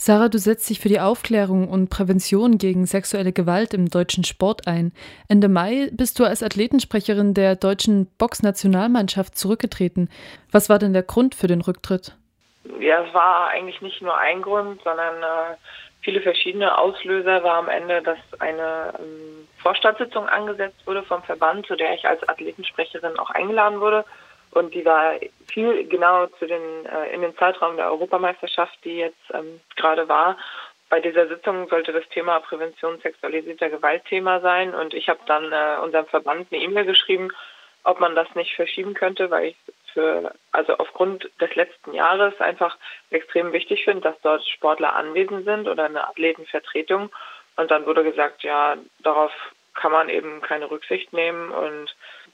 Sarah, du setzt dich für die Aufklärung und Prävention gegen sexuelle Gewalt im deutschen Sport ein. Ende Mai bist du als Athletensprecherin der deutschen Boxnationalmannschaft zurückgetreten. Was war denn der Grund für den Rücktritt? Ja, es war eigentlich nicht nur ein Grund, sondern viele verschiedene Auslöser war am Ende, dass eine Vorstandssitzung angesetzt wurde vom Verband, zu der ich als Athletensprecherin auch eingeladen wurde. Und die war viel genau in den Zeitraum der Europameisterschaft, die jetzt gerade war. Bei dieser Sitzung sollte das Thema Prävention sexualisierter Gewalt Thema sein. Und ich habe dann unserem Verband eine E-Mail geschrieben, ob man das nicht verschieben könnte, weil ich aufgrund des letzten Jahres einfach extrem wichtig finde, dass dort Sportler anwesend sind oder eine Athletenvertretung. Und dann wurde gesagt, ja, darauf kann man eben keine Rücksicht nehmen und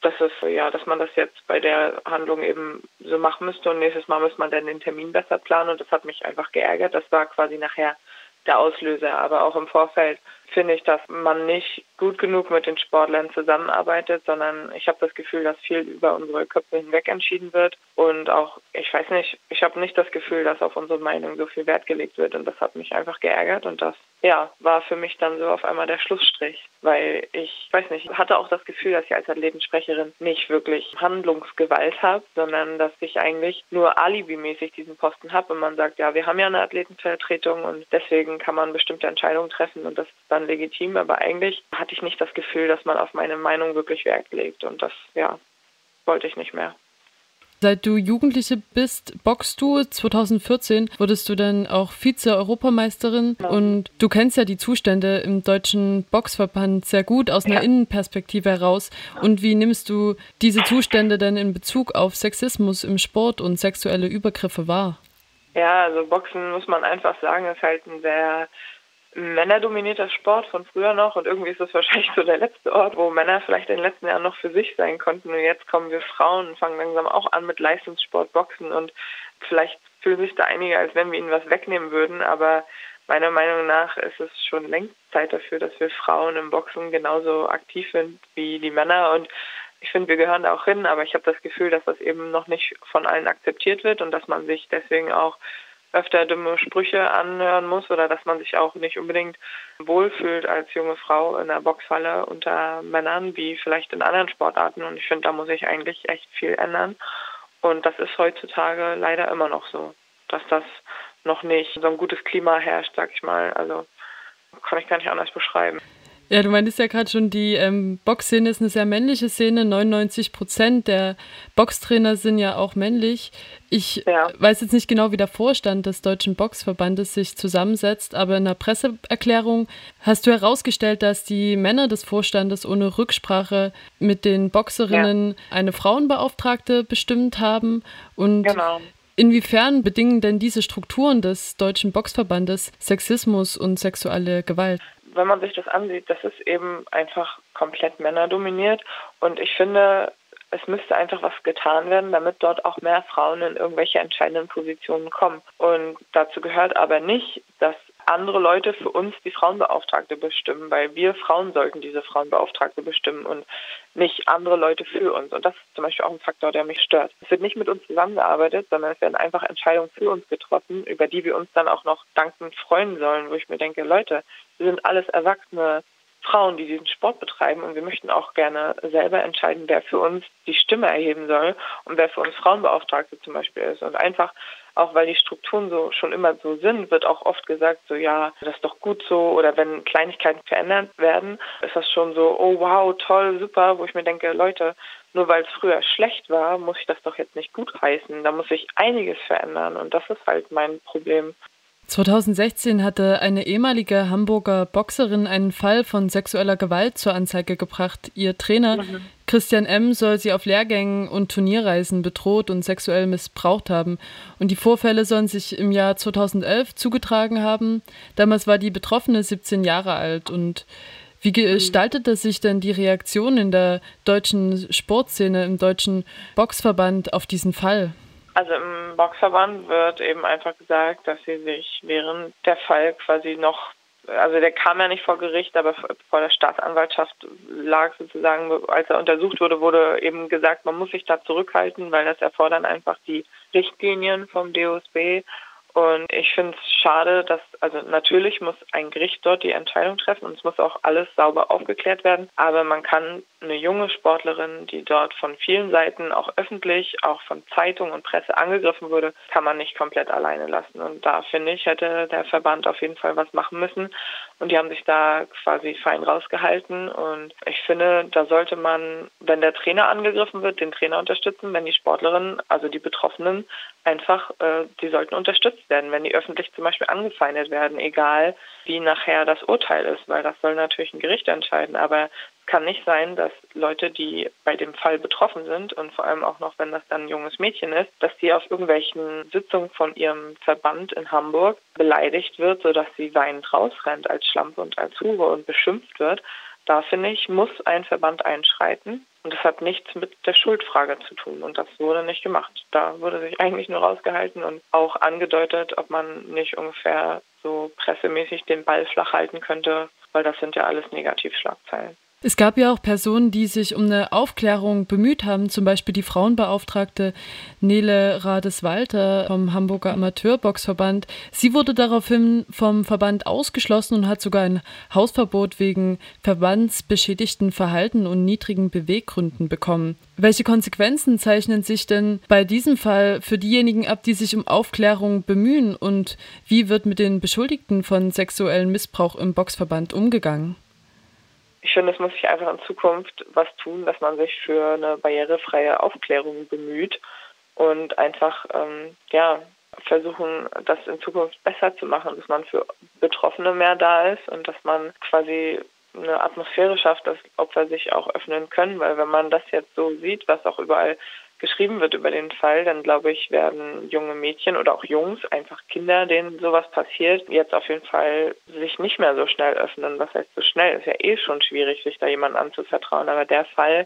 dass man das jetzt bei der Handlung eben so machen müsste und nächstes Mal muss man dann den Termin besser planen und das hat mich einfach geärgert. Das war quasi nachher der Auslöser, aber auch im Vorfeld finde ich, dass man nicht gut genug mit den Sportlern zusammenarbeitet, sondern ich habe das Gefühl, dass viel über unsere Köpfe hinweg entschieden wird und auch, ich weiß nicht, ich habe nicht das Gefühl, dass auf unsere Meinung so viel Wert gelegt wird und das hat mich einfach geärgert und das, war für mich dann so auf einmal der Schlussstrich, weil ich hatte auch das Gefühl, dass ich als Athletensprecherin nicht wirklich Handlungsgewalt habe, sondern dass ich eigentlich nur alibimäßig diesen Posten habe und man sagt, ja, wir haben ja eine Athletenvertretung und deswegen kann man bestimmte Entscheidungen treffen und das ist dann legitim, aber eigentlich hatte ich nicht das Gefühl, dass man auf meine Meinung wirklich Wert legt und das, wollte ich nicht mehr. Seit du Jugendliche bist, boxst du. 2014 wurdest du dann auch Vize-Europameisterin und du kennst ja die Zustände im deutschen Boxverband sehr gut aus einer Innenperspektive heraus. Und wie nimmst du diese Zustände denn in Bezug auf Sexismus im Sport und sexuelle Übergriffe wahr? Ja, also Boxen, muss man einfach sagen, ist halt ein sehr männerdominierter Sport von früher noch und irgendwie ist es wahrscheinlich so der letzte Ort, wo Männer vielleicht in den letzten Jahren noch für sich sein konnten und jetzt kommen wir Frauen und fangen langsam auch an mit Leistungssport, Boxen und vielleicht fühlen sich da einige, als wenn wir ihnen was wegnehmen würden, aber meiner Meinung nach ist es schon längst Zeit dafür, dass wir Frauen im Boxen genauso aktiv sind wie die Männer und ich finde, wir gehören da auch hin, aber ich habe das Gefühl, dass das eben noch nicht von allen akzeptiert wird und dass man sich deswegen auch öfter dumme Sprüche anhören muss oder dass man sich auch nicht unbedingt wohlfühlt als junge Frau in der Boxhalle unter Männern, wie vielleicht in anderen Sportarten. Und ich finde, da muss sich eigentlich echt viel ändern. Und das ist heutzutage leider immer noch so, dass das noch nicht so ein gutes Klima herrscht, sag ich mal. Also kann ich gar nicht anders beschreiben. Ja, du meintest ja gerade schon, die Boxszene ist eine sehr männliche Szene. 99% der Boxtrainer sind ja auch männlich. Ich weiß jetzt nicht genau, wie der Vorstand des Deutschen Boxverbandes sich zusammensetzt, aber in einer Presseerklärung hast du herausgestellt, dass die Männer des Vorstandes ohne Rücksprache mit den Boxerinnen eine Frauenbeauftragte bestimmt haben. Und inwiefern bedingen denn diese Strukturen des Deutschen Boxverbandes Sexismus und sexuelle Gewalt? Wenn man sich das ansieht, das ist eben einfach komplett männerdominiert und ich finde, es müsste einfach was getan werden, damit dort auch mehr Frauen in irgendwelche entscheidenden Positionen kommen. Und dazu gehört aber nicht, dass andere Leute für uns die Frauenbeauftragte bestimmen, weil wir Frauen sollten diese Frauenbeauftragte bestimmen und nicht andere Leute für uns. Und das ist zum Beispiel auch ein Faktor, der mich stört. Es wird nicht mit uns zusammengearbeitet, sondern es werden einfach Entscheidungen für uns getroffen, über die wir uns dann auch noch dankend freuen sollen, wo ich mir denke, Leute, wir sind alles erwachsene Frauen, die diesen Sport betreiben und wir möchten auch gerne selber entscheiden, wer für uns die Stimme erheben soll und wer für uns Frauenbeauftragte zum Beispiel ist. Und einfach, auch weil die Strukturen so schon immer so sind, wird auch oft gesagt, so ja, das ist doch gut so oder wenn Kleinigkeiten verändert werden, ist das schon so, oh wow, toll, super, wo ich mir denke, Leute, nur weil es früher schlecht war, muss ich das doch jetzt nicht gut heißen. Da muss sich einiges verändern und das ist halt mein Problem. 2016 hatte eine ehemalige Hamburger Boxerin einen Fall von sexueller Gewalt zur Anzeige gebracht. Ihr Trainer Christian M. soll sie auf Lehrgängen und Turnierreisen bedroht und sexuell missbraucht haben. Und die Vorfälle sollen sich im Jahr 2011 zugetragen haben. Damals war die Betroffene 17 Jahre alt. Und wie gestaltete sich denn die Reaktion in der deutschen Sportszene, im deutschen Boxverband auf diesen Fall? Also im Boxverband wird eben einfach gesagt, dass sie sich während der Fall quasi noch, also der kam ja nicht vor Gericht, aber vor der Staatsanwaltschaft lag sozusagen, als er untersucht wurde, wurde eben gesagt, man muss sich da zurückhalten, weil das erfordern einfach die Richtlinien vom DOSB Und ich finde es schade, also natürlich muss ein Gericht dort die Entscheidung treffen und es muss auch alles sauber aufgeklärt werden. Aber man kann eine junge Sportlerin, die dort von vielen Seiten auch öffentlich, auch von Zeitung und Presse angegriffen wurde, kann man nicht komplett alleine lassen. Und da finde ich, hätte der Verband auf jeden Fall was machen müssen. Und die haben sich da quasi fein rausgehalten. Und ich finde, da sollte man, wenn der Trainer angegriffen wird, den Trainer unterstützen, wenn die Sportlerinnen, also die Betroffenen, einfach, die sollten unterstützt werden, wenn die öffentlich zum Beispiel angefeindet werden, egal wie nachher das Urteil ist, weil das soll natürlich ein Gericht entscheiden. Aber es kann nicht sein, dass Leute, die bei dem Fall betroffen sind und vor allem auch noch, wenn das dann ein junges Mädchen ist, dass die auf irgendwelchen Sitzungen von ihrem Verband in Hamburg beleidigt wird, sodass sie weinend rausrennt als Schlampe und als Hure und beschimpft wird. Da, finde ich, muss ein Verband einschreiten. Und das hat nichts mit der Schuldfrage zu tun. Und das wurde nicht gemacht. Da wurde sich eigentlich nur rausgehalten und auch angedeutet, ob man nicht ungefähr so pressemäßig den Ball flach halten könnte, weil das sind ja alles Negativschlagzeilen. Es gab ja auch Personen, die sich um eine Aufklärung bemüht haben, zum Beispiel die Frauenbeauftragte Nele Rades-Walter vom Hamburger Amateurboxverband. Sie wurde daraufhin vom Verband ausgeschlossen und hat sogar ein Hausverbot wegen verbandsbeschädigten Verhalten und niedrigen Beweggründen bekommen. Welche Konsequenzen zeichnen sich denn bei diesem Fall für diejenigen ab, die sich um Aufklärung bemühen? Und wie wird mit den Beschuldigten von sexuellem Missbrauch im Boxverband umgegangen? Ich finde, es muss sich einfach in Zukunft was tun, dass man sich für eine barrierefreie Aufklärung bemüht und einfach versuchen, das in Zukunft besser zu machen, dass man für Betroffene mehr da ist und dass man quasi eine Atmosphäre schafft, dass Opfer sich auch öffnen können, weil wenn man das jetzt so sieht, was auch überall geschrieben wird über den Fall, dann glaube ich, werden junge Mädchen oder auch Jungs, einfach Kinder, denen sowas passiert, jetzt auf jeden Fall sich nicht mehr so schnell öffnen. Was heißt so schnell? Ist ja eh schon schwierig, sich da jemandem anzuvertrauen. Aber der Fall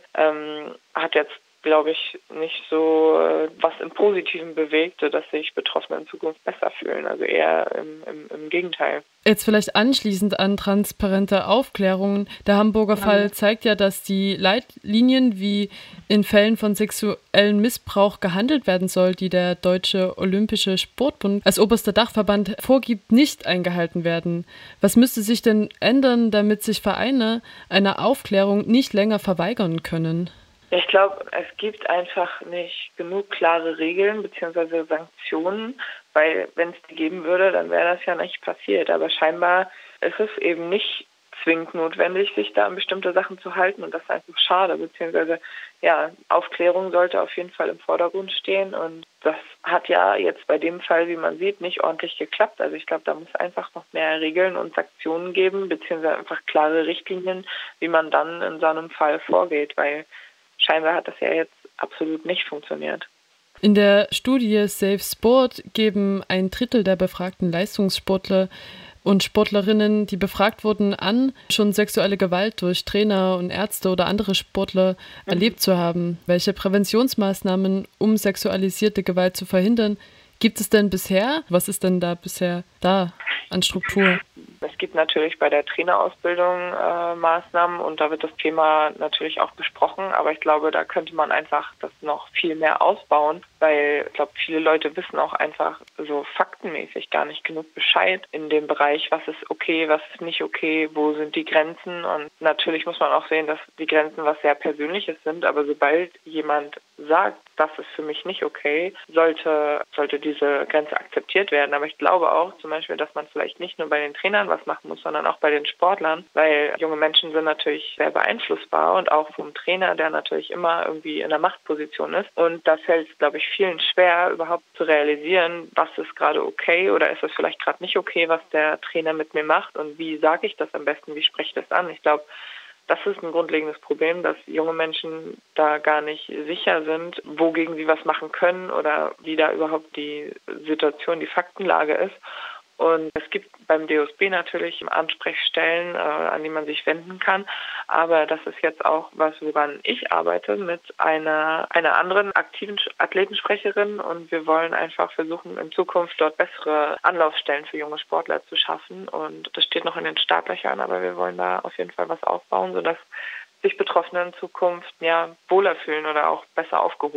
hat jetzt, glaube ich, nicht so was im Positiven bewegt, sodass sich Betroffene in Zukunft besser fühlen. Also eher im Gegenteil. Jetzt vielleicht anschließend an transparente Aufklärungen. Der Hamburger Fall zeigt ja, dass die Leitlinien, wie in Fällen von sexuellem Missbrauch gehandelt werden soll, die der Deutsche Olympische Sportbund als oberster Dachverband vorgibt, nicht eingehalten werden. Was müsste sich denn ändern, damit sich Vereine einer Aufklärung nicht länger verweigern können? Ich glaube, es gibt einfach nicht genug klare Regeln bzw. Sanktionen, weil wenn es die geben würde, dann wäre das ja nicht passiert. Aber scheinbar ist es eben nicht zwingend notwendig, sich da an bestimmte Sachen zu halten und das ist einfach schade, beziehungsweise Aufklärung sollte auf jeden Fall im Vordergrund stehen und das hat ja jetzt bei dem Fall, wie man sieht, nicht ordentlich geklappt. Also ich glaube, da muss einfach noch mehr Regeln und Sanktionen geben, beziehungsweise einfach klare Richtlinien, wie man dann in so einem Fall vorgeht, weil scheinbar hat das ja jetzt absolut nicht funktioniert. In der Studie Safe Sport geben 1/3 der befragten Leistungssportler und Sportlerinnen, die befragt wurden, an, schon sexuelle Gewalt durch Trainer und Ärzte oder andere Sportler erlebt zu haben. Welche Präventionsmaßnahmen, um sexualisierte Gewalt zu verhindern, gibt es denn bisher? Was ist denn da bisher da an Struktur? Es gibt natürlich bei der Trainerausbildung Maßnahmen und da wird das Thema natürlich auch besprochen, aber ich glaube, da könnte man einfach das noch viel mehr ausbauen, weil ich glaube, viele Leute wissen auch einfach so faktenmäßig gar nicht genug Bescheid in dem Bereich, was ist okay, was ist nicht okay, wo sind die Grenzen und natürlich muss man auch sehen, dass die Grenzen was sehr Persönliches sind, aber sobald jemand sagt, das ist für mich nicht okay, sollte diese Grenze akzeptiert werden. Aber ich glaube auch zum Beispiel, dass man vielleicht nicht nur bei den Trainern was machen muss, sondern auch bei den Sportlern, weil junge Menschen sind natürlich sehr beeinflussbar und auch vom Trainer, der natürlich immer irgendwie in der Machtposition ist. Und da fällt es, glaube ich, vielen schwer, überhaupt zu realisieren, was ist gerade okay oder ist es vielleicht gerade nicht okay, was der Trainer mit mir macht und wie sage ich das am besten, wie spreche ich das an. Ich glaube, das ist ein grundlegendes Problem, dass junge Menschen da gar nicht sicher sind, wogegen sie was machen können oder wie da überhaupt die Situation, die Faktenlage ist. Und es gibt beim DOSB natürlich Ansprechstellen, an die man sich wenden kann. Aber das ist jetzt auch was, woran ich arbeite mit einer anderen aktiven Athletensprecherin. Und wir wollen einfach versuchen, in Zukunft dort bessere Anlaufstellen für junge Sportler zu schaffen. Und das steht noch in den Startlöchern, aber wir wollen da auf jeden Fall was aufbauen, sodass sich Betroffene in Zukunft wohler fühlen oder auch besser aufgehoben.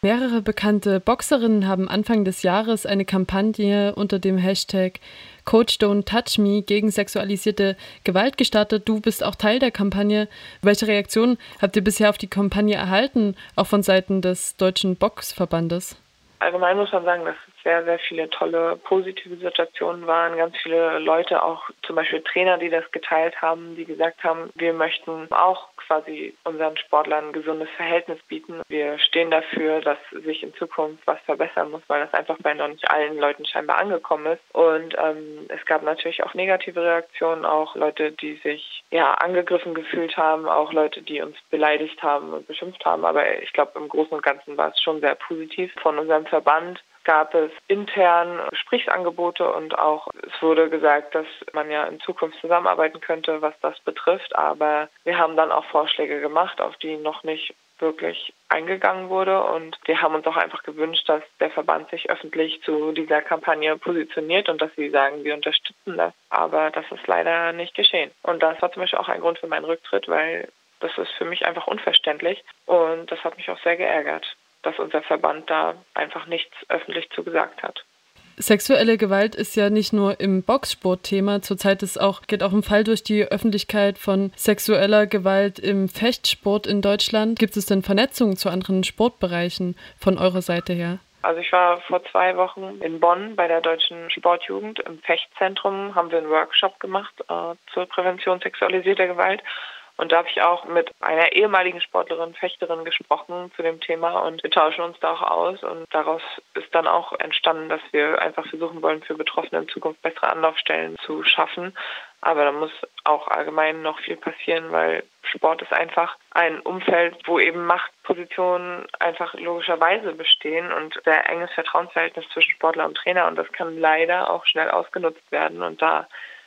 Mehrere bekannte Boxerinnen haben Anfang des Jahres eine Kampagne unter dem Hashtag Coach Don't Touch Me gegen sexualisierte Gewalt gestartet. Du bist auch Teil der Kampagne. Welche Reaktionen habt ihr bisher auf die Kampagne erhalten, auch von Seiten des Deutschen Boxverbandes? Allgemein muss man sagen, dass es sehr, sehr viele tolle, positive Situationen waren. Ganz viele Leute, auch zum Beispiel Trainer, die das geteilt haben, die gesagt haben, wir möchten auch quasi unseren Sportlern ein gesundes Verhältnis bieten. Wir stehen dafür, dass sich in Zukunft was verbessern muss, weil das einfach bei noch nicht allen Leuten scheinbar angekommen ist. Und es gab natürlich auch negative Reaktionen, auch Leute, die sich angegriffen gefühlt haben, auch Leute, die uns beleidigt haben und beschimpft haben. Aber ich glaube, im Großen und Ganzen war es schon sehr positiv. Von unserem Verband gab es intern Gesprächsangebote und auch es wurde gesagt, dass man ja in Zukunft zusammenarbeiten könnte, was das betrifft. Aber wir haben dann auch Vorschläge gemacht, auf die noch nicht wirklich eingegangen wurde. Und wir haben uns auch einfach gewünscht, dass der Verband sich öffentlich zu dieser Kampagne positioniert und dass sie sagen, wir unterstützen das. Aber das ist leider nicht geschehen. Und das war zum Beispiel auch ein Grund für meinen Rücktritt, weil das ist für mich einfach unverständlich. Und das hat mich auch sehr geärgert, dass unser Verband da einfach nichts öffentlich zu gesagt hat. Sexuelle Gewalt ist ja nicht nur im Boxsport Thema. Zurzeit geht auch ein Fall durch die Öffentlichkeit von sexueller Gewalt im Fechtsport in Deutschland. Gibt es denn Vernetzungen zu anderen Sportbereichen von eurer Seite her? Also ich war vor 2 Wochen in Bonn bei der Deutschen Sportjugend. Im Fechtzentrum haben wir einen Workshop gemacht zur Prävention sexualisierter Gewalt. Und da habe ich auch mit einer ehemaligen Sportlerin, Fechterin gesprochen zu dem Thema und wir tauschen uns da auch aus. Und daraus ist dann auch entstanden, dass wir einfach versuchen wollen, für Betroffene in Zukunft bessere Anlaufstellen zu schaffen. Aber da muss auch allgemein noch viel passieren, weil Sport ist einfach ein Umfeld, wo eben Machtpositionen einfach logischerweise bestehen und sehr enges Vertrauensverhältnis zwischen Sportler und Trainer. Und das kann leider auch schnell ausgenutzt werden. Und da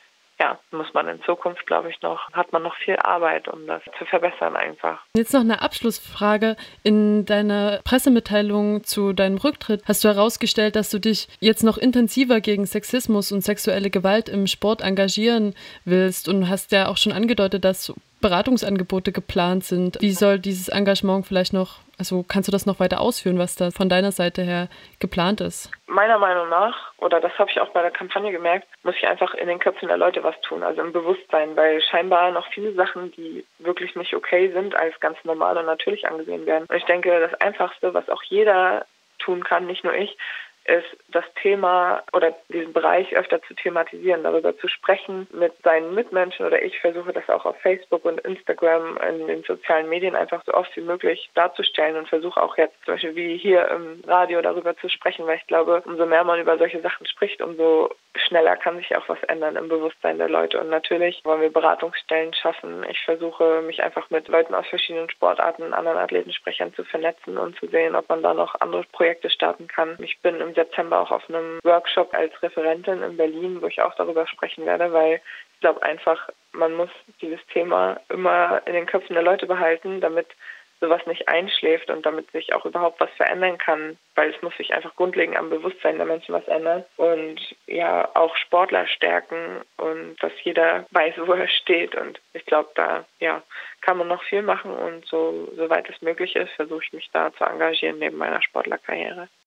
muss man in Zukunft, glaube ich, hat man noch viel Arbeit, um das zu verbessern einfach. Jetzt noch eine Abschlussfrage. In deiner Pressemitteilung zu deinem Rücktritt hast du herausgestellt, dass du dich jetzt noch intensiver gegen Sexismus und sexuelle Gewalt im Sport engagieren willst und hast ja auch schon angedeutet, dass Beratungsangebote geplant sind. Wie soll dieses Engagement kannst du das noch weiter ausführen, was da von deiner Seite her geplant ist? Meiner Meinung nach, oder das habe ich auch bei der Kampagne gemerkt, muss ich einfach in den Köpfen der Leute was tun, also im Bewusstsein, weil scheinbar noch viele Sachen, die wirklich nicht okay sind, als ganz normal und natürlich angesehen werden. Und ich denke, das Einfachste, was auch jeder tun kann, nicht nur ich, ist das Thema oder diesen Bereich öfter zu thematisieren, darüber zu sprechen mit seinen Mitmenschen oder ich versuche das auch auf Facebook und Instagram in den sozialen Medien einfach so oft wie möglich darzustellen und versuche auch jetzt zum Beispiel wie hier im Radio darüber zu sprechen, weil ich glaube, umso mehr man über solche Sachen spricht, umso schneller kann sich auch was ändern im Bewusstsein der Leute. Und natürlich wollen wir Beratungsstellen schaffen. Ich versuche, mich einfach mit Leuten aus verschiedenen Sportarten, anderen Athletensprechern zu vernetzen und zu sehen, ob man da noch andere Projekte starten kann. Ich bin im September auch auf einem Workshop als Referentin in Berlin, wo ich auch darüber sprechen werde, weil ich glaube einfach, man muss dieses Thema immer in den Köpfen der Leute behalten, damit sowas nicht einschläft und damit sich auch überhaupt was verändern kann, weil es muss sich einfach grundlegend am Bewusstsein der Menschen was ändern und auch Sportler stärken und dass jeder weiß, wo er steht und ich glaube, da kann man noch viel machen und soweit es möglich ist, versuche ich mich da zu engagieren neben meiner Sportlerkarriere.